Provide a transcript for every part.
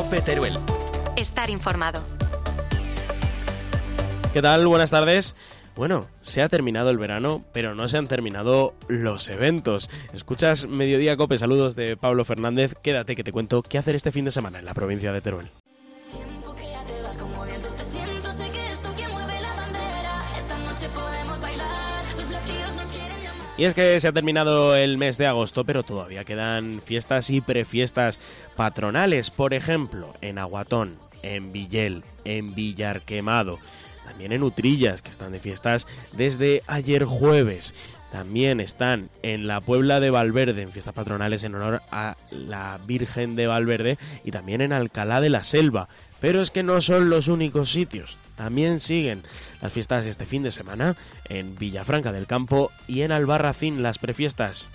COPE Teruel. Estar informado. ¿Qué tal? Buenas tardes. Bueno, se ha terminado el verano, pero no se han terminado los eventos. Escuchas Mediodía COPE, saludos de Pablo Fernández. Quédate que te cuento qué hacer este fin de semana en la provincia de Teruel. Y es que se ha terminado el mes de agosto, pero todavía quedan fiestas y prefiestas patronales. Por ejemplo, en Aguatón, en Villel, en Villarquemado, también en Utrillas, que están de fiestas desde ayer jueves. También están en la Puebla de Valverde, en fiestas patronales en honor a la Virgen de Valverde, y también en Alcalá de la Selva. Pero es que no son los únicos sitios. También siguen las fiestas este fin de semana en Villafranca del Campo y en Albarracín, las prefiestas.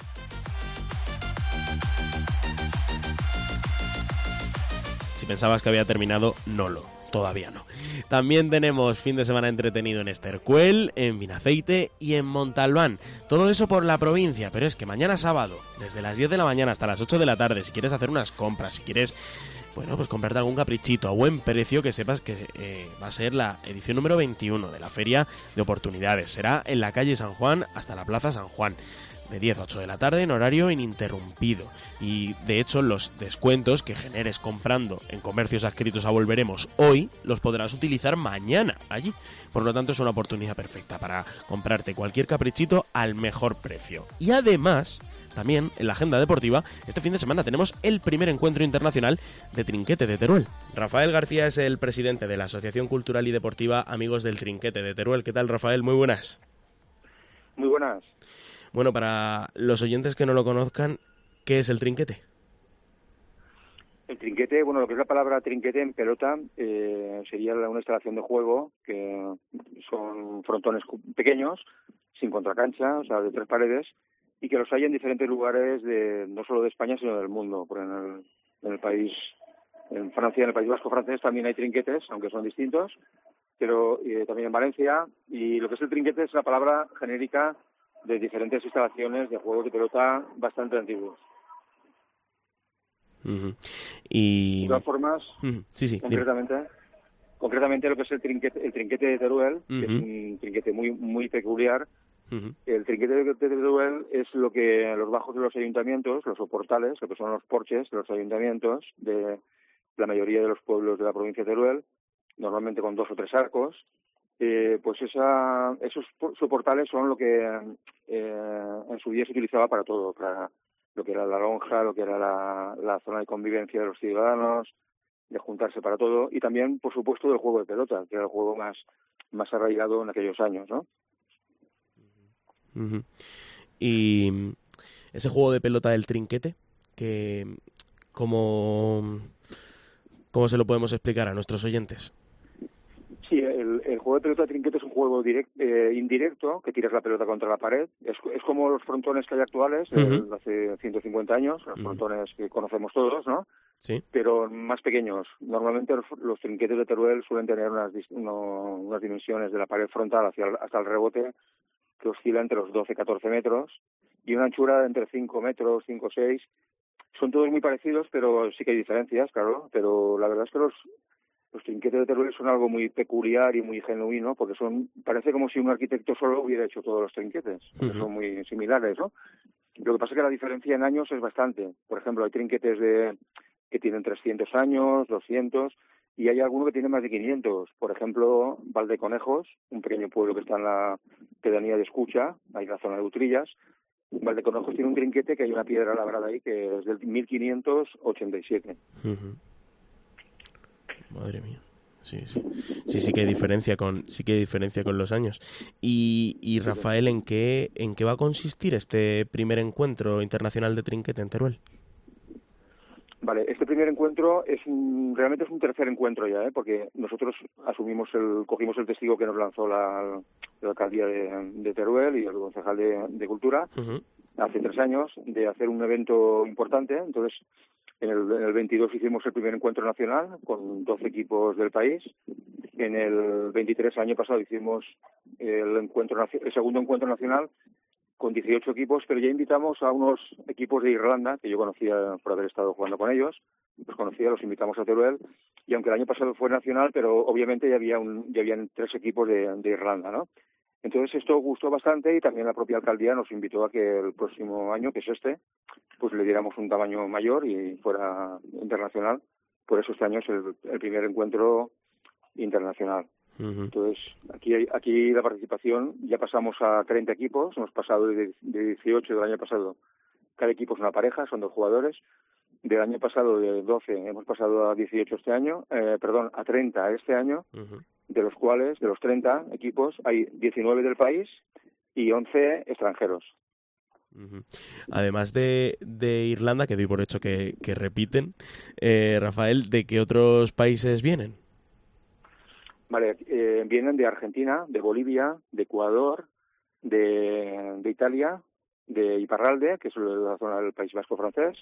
Si pensabas que había terminado, todavía no. También tenemos fin de semana entretenido en Estercuel, en Vinaceite y en Montalbán. Todo eso por la provincia, pero es que mañana sábado, desde las 10 de la mañana hasta las 8 de la tarde, si quieres hacer unas compras, si quieres, bueno, pues comprarte algún caprichito a buen precio, que sepas que va a ser la edición número 21 de la Feria de Oportunidades. Será en la calle San Juan hasta la Plaza San Juan, de 10 a 8 de la tarde en horario ininterrumpido. Y de hecho los descuentos que generes comprando en comercios adscritos a Volveremos hoy los podrás utilizar mañana allí. Por lo tanto es una oportunidad perfecta para comprarte cualquier caprichito al mejor precio. Y además, también en la agenda deportiva, este fin de semana tenemos el primer encuentro internacional de trinquete de Teruel. Rafael García es el presidente de la Asociación Cultural y Deportiva Amigos del Trinquete de Teruel. ¿Qué tal, Rafael? Muy buenas. Muy buenas. Bueno, para los oyentes que no lo conozcan, ¿qué es el trinquete? El trinquete, bueno, lo que es la palabra trinquete en pelota, sería una instalación de juego que son frontones pequeños, sin contracancha, o sea, de 3 paredes, y que los hay en diferentes lugares, no solo de España, sino del mundo. Porque en el país, en Francia, en el País Vasco francés, también hay trinquetes, aunque son distintos, pero también en Valencia. Y lo que es el trinquete es la palabra genérica de diferentes instalaciones de juegos de pelota bastante antiguos. Uh-huh. Y de todas formas, sí, concretamente lo que es el trinquete de Teruel, uh-huh, que es un trinquete muy muy peculiar. Uh-huh. El trinquete de Teruel es lo que los bajos de los ayuntamientos, los soportales, lo que son los porches de los ayuntamientos de la mayoría de los pueblos de la provincia de Teruel, normalmente con 2 o 3 arcos. Pues esos soportales son lo que en su día se utilizaba para todo, para lo que era la lonja, lo que era la zona de convivencia de los ciudadanos, de juntarse para todo, y también, por supuesto, del juego de pelota, que era el juego más arraigado en aquellos años, ¿no? Uh-huh. Y ese juego de pelota del trinquete, que ¿cómo se lo podemos explicar a nuestros oyentes? Sí, el juego de pelota de trinquete es un juego indirecto, que tiras la pelota contra la pared. Es como los frontones que hay actuales, uh-huh, de hace 150 años, los frontones que conocemos todos, ¿no? Sí. Pero más pequeños. Normalmente los trinquetes de Teruel suelen tener unas dimensiones de la pared frontal hasta el rebote que oscila entre los 12-14 metros y una anchura de entre 5 metros, 5 o 6. Son todos muy parecidos, pero sí que hay diferencias, claro. Pero la verdad es que los trinquetes de Teruel son algo muy peculiar y muy genuino, porque parece como si un arquitecto solo hubiera hecho todos los trinquetes, porque son muy similares, ¿no? Lo que pasa es que la diferencia en años es bastante. Por ejemplo, hay trinquetes que tienen 300 años, 200, y hay alguno que tiene más de 500. Por ejemplo, Valdeconejos, un pequeño pueblo que está en la pedanía de Escucha, ahí en la zona de Utrillas. Valdeconejos tiene un trinquete que hay una piedra labrada ahí que es del 1587. Uh-huh. Madre mía. Sí que hay diferencia con los años. Y Rafael, ¿en qué va a consistir este primer encuentro internacional de trinquete en Teruel? Vale, este primer encuentro realmente es un tercer encuentro ya, porque nosotros cogimos el testigo que nos lanzó la alcaldía de Teruel y el concejal de Cultura, uh-huh, hace 3 años, de hacer un evento importante. Entonces, en el 22 hicimos el primer encuentro nacional con 12 equipos del país. En el 23, el año pasado, hicimos el segundo encuentro nacional con 18 equipos, pero ya invitamos a unos equipos de Irlanda, que yo conocía por haber estado jugando con ellos, los invitamos a Teruel, y aunque el año pasado fue nacional, pero obviamente ya habían 3 equipos de Irlanda, ¿no? Entonces esto gustó bastante y también la propia alcaldía nos invitó a que el próximo año, que es pues le diéramos un tamaño mayor y fuera internacional. Por eso este año es el primer encuentro internacional. Entonces, aquí la participación, ya pasamos a 30 equipos, hemos pasado de 18 del año pasado, cada equipo es una pareja, son 2 jugadores. Del año pasado, de 12, hemos pasado a 18 este año, a 30 este año, de los cuales, de los 30 equipos, hay 19 del país y 11 extranjeros. Además de Irlanda, que doy por hecho que repiten, Rafael, ¿de qué otros países vienen? Vale, vienen de Argentina, de Bolivia, de Ecuador, de Italia, de Iparralde, que es la zona del País Vasco francés,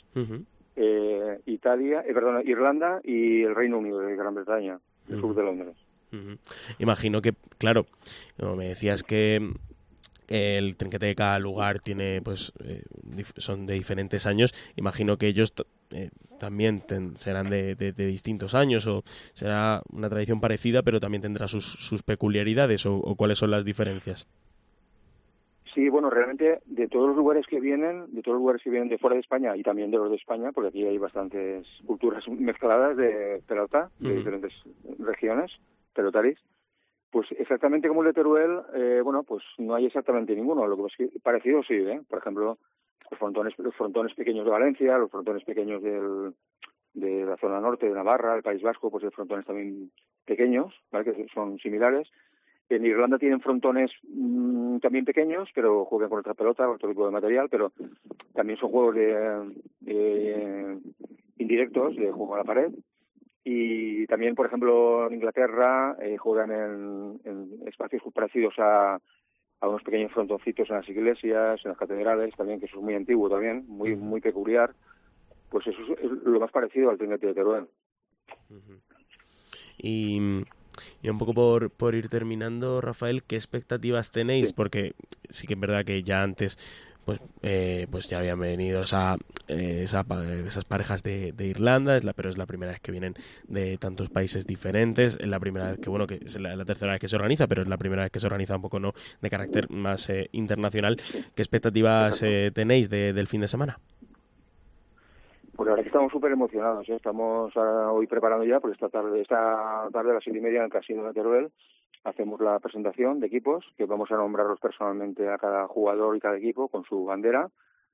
Irlanda y el Reino Unido de Gran Bretaña, el sur de Londres. Imagino que, claro, como me decías que el trinquete de cada lugar tiene, pues, son de diferentes años, imagino que ellos también serán de distintos años, o será una tradición parecida, pero también tendrá sus peculiaridades, o cuáles son las diferencias. Sí, bueno, realmente de todos los lugares que vienen de fuera de España y también de los de España, porque aquí hay bastantes culturas mezcladas de pelota, de diferentes regiones, pelotaris, pues exactamente como el de Teruel, pues no hay exactamente ninguno. Lo que es que parecido sí, por ejemplo, los frontones pequeños de Valencia, los frontones pequeños de la zona norte de Navarra, el País Vasco, pues hay frontones también pequeños, ¿vale? Que son similares. En Irlanda tienen frontones también pequeños, pero juegan con otra pelota, otro tipo de material, pero también son juegos de indirectos, de juego a la pared. Y también, por ejemplo, en Inglaterra juegan en espacios parecidos a unos pequeños frontoncitos en las iglesias, en las catedrales, también, que eso es muy antiguo también, muy peculiar. Pues eso es lo más parecido al trinquete de Teruel. Y un poco por ir terminando, Rafael, ¿qué expectativas tenéis? Sí. Porque sí que es verdad que ya antes pues ya habían venido esas parejas de Irlanda, pero es la primera vez que vienen de tantos países diferentes, es la primera vez que es la tercera vez que se organiza, pero es la primera vez que se organiza un poco no de carácter más internacional. ¿Qué expectativas tenéis del fin de semana? Pues la verdad que estamos súper emocionados, Estamos hoy preparando ya, porque esta tarde a las 7:30 en el Casino de Teruel hacemos la presentación de equipos, que vamos a nombrarlos personalmente a cada jugador y cada equipo con su bandera,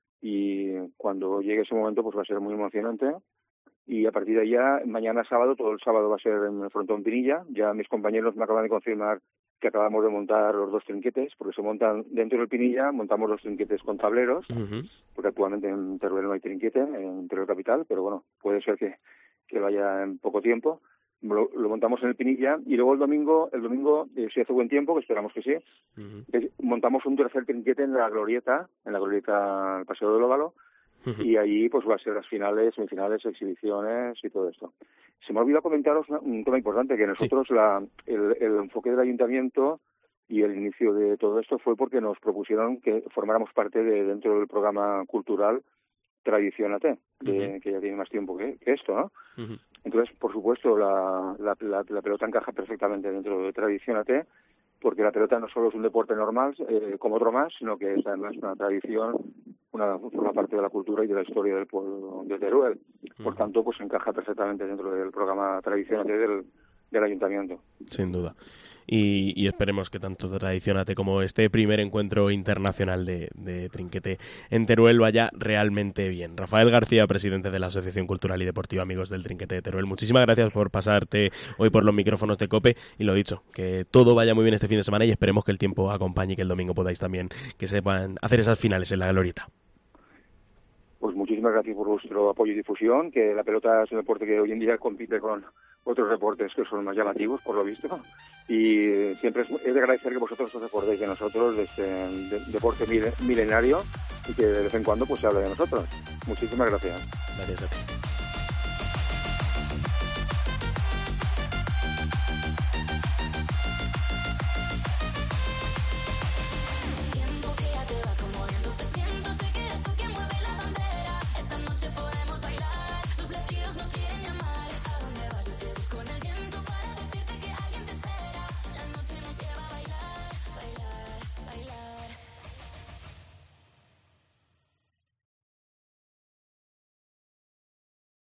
y cuando llegue ese momento pues va a ser muy emocionante. Y a partir de ahí, mañana sábado, todo el sábado va a ser en el frontón Pinilla. Ya mis compañeros me acaban de confirmar que acabamos de montar los 2 trinquetes, porque se montan dentro del Pinilla, montamos los trinquetes con tableros, porque actualmente en Teruel no hay trinquete, en Teruel Capital, pero bueno, puede ser que vaya en poco tiempo. Lo montamos en el Pinilla, y luego el domingo si hace buen tiempo, que esperamos que sí, montamos un tercer trinquete en la glorieta al Paseo del Óvalo, y ahí pues va a ser las finales, semifinales, exhibiciones y todo esto. Se me ha olvidado comentaros un tema importante, que nosotros el enfoque del ayuntamiento y el inicio de todo esto fue porque nos propusieron que formáramos parte dentro del programa cultural Tradición AT, que ya tiene más tiempo que esto, ¿no? Entonces, por supuesto, la pelota encaja perfectamente dentro de Tradición AT, porque la pelota no solo es un deporte normal como otro más, sino que es además una tradición, forma parte de la cultura y de la historia del pueblo de Teruel. Por tanto, pues encaja perfectamente dentro del programa Tradición AT del ayuntamiento. Sin duda. Y esperemos que tanto Tradición AT como este primer encuentro internacional de trinquete en Teruel vaya realmente bien. Rafael García, presidente de la Asociación Cultural y Deportiva Amigos del Trinquete de Teruel, muchísimas gracias por pasarte hoy por los micrófonos de COPE, y lo dicho, que todo vaya muy bien este fin de semana, y esperemos que el tiempo acompañe y que el domingo podáis también que sepan hacer esas finales en la glorieta. Pues muchísimas gracias por vuestro apoyo y difusión, que la pelota es un deporte que hoy en día compite con otros deportes que son más llamativos, por lo visto, y siempre es de agradecer que vosotros os acordéis de nosotros, de este deporte milenario, y que de vez en cuando pues se hable de nosotros. Muchísimas gracias. Gracias a ti.